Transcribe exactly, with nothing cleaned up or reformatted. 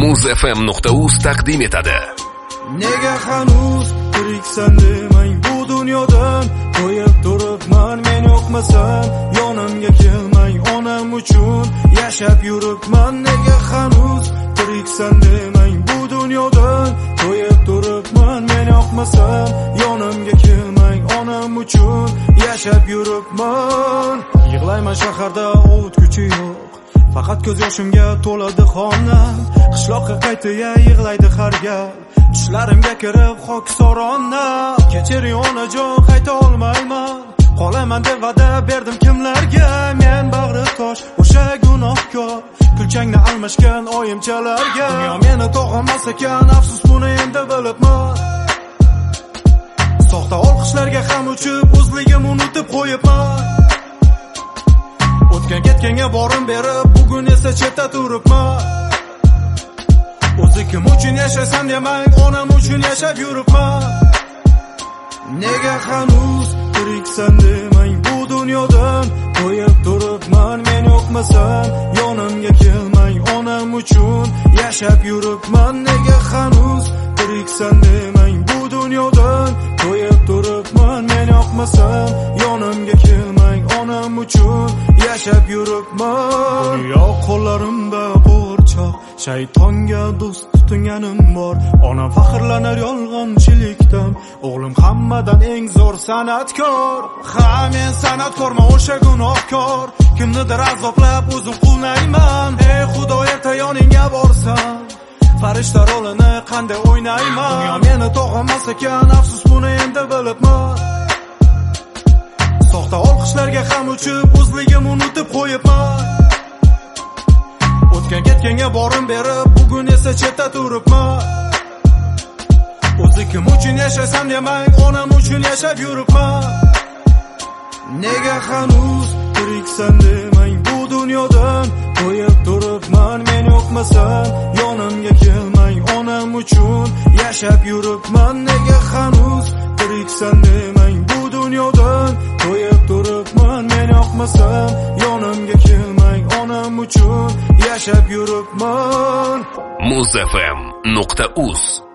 muz f m nuqta uz taqdim etadi. Nega hanuz tiriksan demang bu dunyodan, qo'yib turibman men yo'qmasam, yonimga kelmang onam uchun yashab yuribman. Nega hanuz tiriksan demang bu dunyodan, qo'yib turibman men yo'qmasam, yonimga kelmang onam uchun yashab yuribman. Yig'layman shaharda o'tguchi yo'q, faqat ko'z yoshimga to'ladi xonam. Qishloqqa qaytaya yig'laydi har gal, tushlarimga kirib xoksoronna. Kechiring onajon, qayta olmayman, qolaman deb va'da berdim kimlarga. Men bag'ri tosh, o'sha gunohkor, kulchangni almashgan oyimchalarga. Dunyo meni tog'amas ekan, afsus buni endi bilibman. Soxta olqishlarga ham uchib, o'zligim unutib qo'yibman. O'tgan ketganga borim berib, bugun esa chetda turibman. O'zi kim uchun yashasam demang, onam uchun yashab yuribman. Nega hanuz tiriksan demang bu dunyodan, qo'yib turibman men yo'qmasam, yonimga kelmang onam uchun yashab yuribman. Nega hanuz tiriksan demang bu dunyodan, qo'yib turibman men yo'qmasam, yonimga kelmang onam uchun yashab yuribman. Dunyo qo'llarimda qo'rchoq, shaytonga do'st tutinganim bor. Onam faxrlanar yolg'onchilikdan, o'g'lim hammadan eng zo'r san'atkor. Ha, men san'atkorman, o'sha gunohkor, kimnidir azoblab o'zim qulnayman. Ey Xudo, erta yoningga borsam, farishta rolini qanday o'ynayman. Dunyo meni tog'amas ekan, afsus buni endi bilibman. Soxta olqishlarga ham uchib, o'zligim unutib qo'yibman. O'tgan ketganga borim berib, bugun esa chetda turibman. O'zi kim uchun yashasam demang, onam uchun yashab yuribman. Nega hanuz tiriksan demang bu dunyodan, qo'yib turibman men yo'qmasam, yonimga kelmang onam uchun yashab yuribman. Nega hanuz tiriksan demang bu dunyodan, qo'yib turibman men yo'qmasam, yonimga kelmang onam uchun yashab yuribman. muz f m nuqta uz